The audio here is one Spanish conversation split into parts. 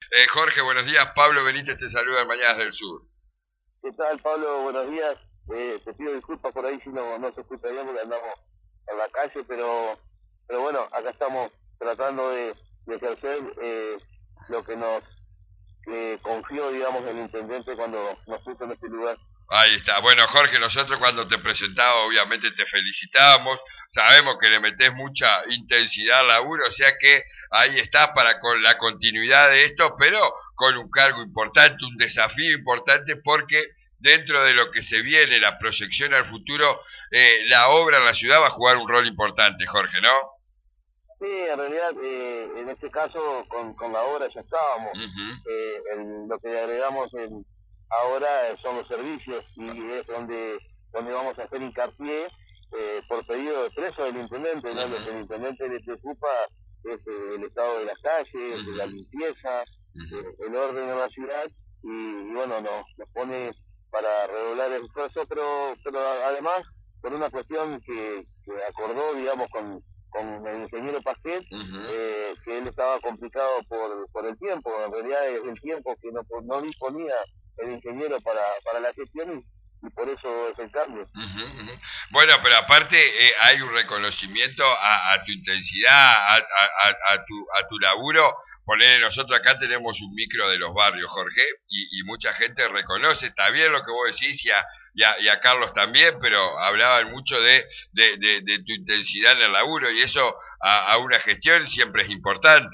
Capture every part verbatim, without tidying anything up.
Eh, Jorge, buenos días. Pablo Benítez te saluda en Mañanas del Sur. ¿Qué tal, Pablo? Buenos días. Eh, te pido disculpas por ahí si no, no se escucha bien porque andamos en la calle, pero pero bueno, acá estamos tratando de, de ejercer eh, lo que nos que confió, digamos, el intendente cuando nos puso en este lugar. Ahí está. Bueno, Jorge, nosotros cuando te presentamos, obviamente te felicitamos. Sabemos que le metés mucha intensidad al laburo, o sea que ahí estás para con la continuidad de esto, pero con un cargo importante, un desafío importante, porque dentro de lo que se viene, la proyección al futuro, eh, la obra en la ciudad va a jugar un rol importante, Jorge, ¿no? Sí, en realidad, eh, en este caso, con, con la obra ya estábamos. Uh-huh. Eh, el, lo que agregamos en, ahora son los servicios y es donde donde vamos a hacer hincapié eh, por pedido expreso del intendente, ¿no? Uh-huh. Lo que el intendente le preocupa es eh, el estado de las calles, Uh-huh. de la limpieza, Uh-huh. eh, el orden de la ciudad y, y bueno, nos, nos pone para redoblar el esfuerzo, pero, pero además por una cuestión que, que acordó, digamos, con con el ingeniero Pasquet, Uh-huh. eh, que él estaba complicado por, por el tiempo, en realidad es el tiempo que no, no disponía el ingeniero para, para la gestión y, y por eso es el cambio. Uh-huh, uh-huh. Bueno, pero aparte eh, hay un reconocimiento a, a tu intensidad, a, a, a, tu, a tu laburo. Ponele, nosotros acá tenemos un micro de los barrios, Jorge, y, y mucha gente reconoce, está bien lo que vos decís, y a, y a, y a Carlos también, pero hablaban mucho de, de, de, de tu intensidad en el laburo, y eso a, a una gestión siempre es importante.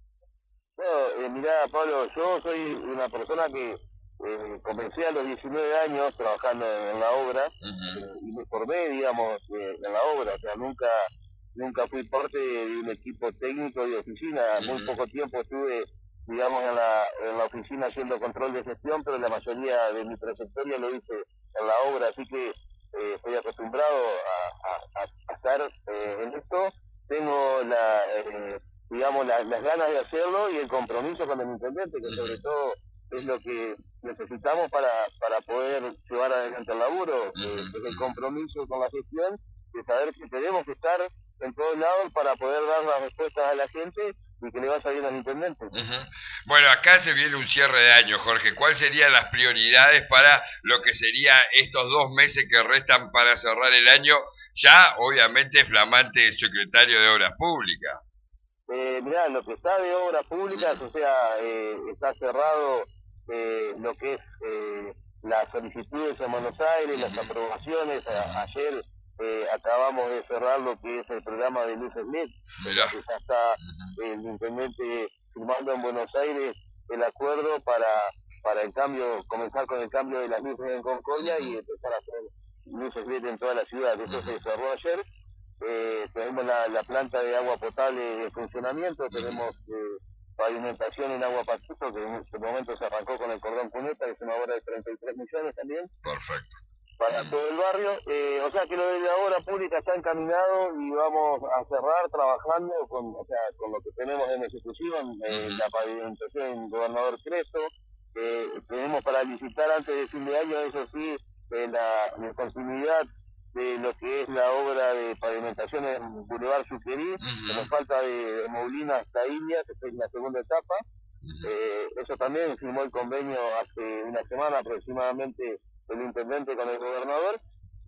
Bueno, eh, mirá, Pablo, yo soy una persona que eh, comencé a los diecinueve años trabajando en la obra. Uh-huh. eh, y me formé, digamos, eh, en la obra, o sea, nunca nunca fui parte de un equipo técnico de oficina. Uh-huh. Muy poco tiempo estuve, digamos, en la, en la oficina haciendo control de gestión, pero la mayoría de mi trayectoria lo hice en la obra, así que eh, estoy acostumbrado a, a, a estar eh, en esto. Tengo la, eh, digamos, la, las ganas de hacerlo y el compromiso con el intendente, que sobre todo es lo que necesitamos para, para poder llevar adelante el laburo, eh, es el compromiso con la gestión, de saber que tenemos que estar en todos lados para poder dar las respuestas a la gente y que le vaya bien al intendente. Uh-huh. Bueno, acá se viene un cierre de año, Jorge. ¿Cuáles serían las prioridades para lo que sería estos dos meses que restan para cerrar el año? Ya, obviamente, flamante secretario de Obras Públicas. Eh, mirá, lo que está de Obras Públicas, o sea, eh, está cerrado eh, lo que es eh, las solicitudes en Buenos Aires, uh-huh. Las aprobaciones. A, ayer eh, acabamos de cerrar lo que es el programa de luces L E D, o sea, que ya está uh-huh. el intendente firmando en Buenos Aires el acuerdo para para el cambio, comenzar con el cambio de las luces en Concordia uh-huh. y empezar a hacer luces L E D en toda la ciudad. Eso uh-huh. se cerró ayer. Eh, tenemos la, la planta de agua potable en funcionamiento, uh-huh. tenemos eh, pavimentación en agua Patuso, que en este momento se arrancó con el cordón cuneta, que es una obra de treinta y tres millones también. Perfecto. Para uh-huh. todo el barrio, eh, o sea que lo de la obra pública está encaminado y vamos a cerrar trabajando con, o sea, con lo que tenemos en ejecución, eh, uh-huh. la pavimentación en Gobernador Creso, eh, tenemos para licitar antes de fin de año, eso sí, eh, la, la continuidad de lo que es la obra de pavimentación en Boulevard Suquerí, uh-huh. que nos falta de, de Molina hasta Ilia, que es la segunda etapa. Uh-huh. Eh, eso también firmó el convenio hace una semana aproximadamente el intendente con el gobernador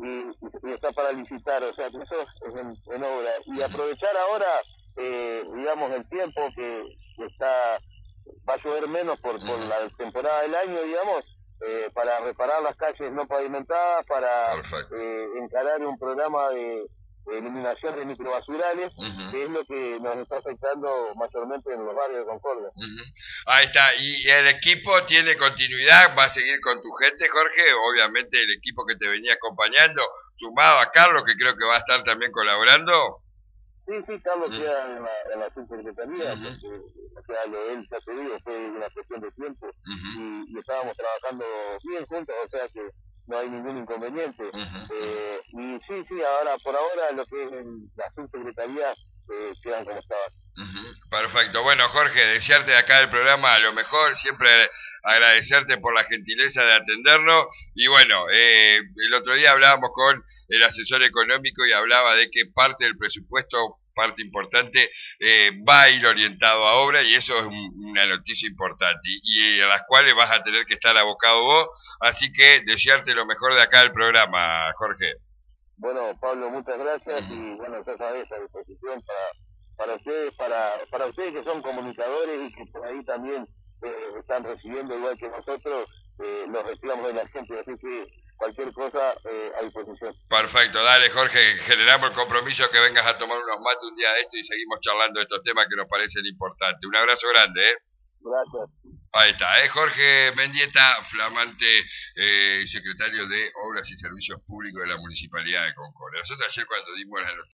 y, y está para licitar, o sea que eso es en, en obra. Y aprovechar ahora, eh, digamos, el tiempo que, que está, va a llover menos por, por la temporada del año, digamos, Eh, para reparar las calles no pavimentadas, para eh, encarar un programa de, de eliminación de microbasurales, uh-huh. que es lo que nos está afectando mayormente en los barrios de Concordia. Uh-huh. Ahí está, y el equipo tiene continuidad, va a seguir con tu gente, Jorge, obviamente el equipo que te venía acompañando, sumado a Carlos, que creo que va a estar también colaborando. Sí, sí, Carlos uh-huh. queda en la, en la subsecretaría, uh-huh. porque o sea, lo de él, ya te digo, fue una cuestión de tiempo, uh-huh. y, y estábamos trabajando bien juntos, o sea que no hay ningún inconveniente. Uh-huh. eh, y sí, sí, ahora, por ahora, lo que es la subsecretaría eh, quedan como estaban. Uh-huh. Perfecto. Bueno, Jorge, desearte de acá del programa lo mejor, siempre agradecerte por la gentileza de atendernos, y bueno, eh, el otro día hablábamos con el asesor económico y hablaba de que parte del presupuesto parte importante, eh, va a ir orientado a obra y eso es un, una noticia importante y, y a las cuales vas a tener que estar abocado vos, así que desearte lo mejor de acá del programa, Jorge. Bueno, Pablo, muchas gracias Uh-huh. y bueno, ya sabés, a disposición para, para ustedes, para, para ustedes que son comunicadores y que por ahí también eh, están recibiendo igual que nosotros, eh, los recibamos de la gente, así que cualquier cosa eh, a disposición. Perfecto, dale Jorge, generamos el compromiso que vengas a tomar unos mates un día de esto y seguimos charlando de estos temas que nos parecen importantes. Un abrazo grande, ¿eh? Gracias. Ahí está, ¿eh? Jorge Mendieta, flamante eh, secretario de Obras y Servicios Públicos de la Municipalidad de Concordia. Nosotros ayer cuando dimos la noticia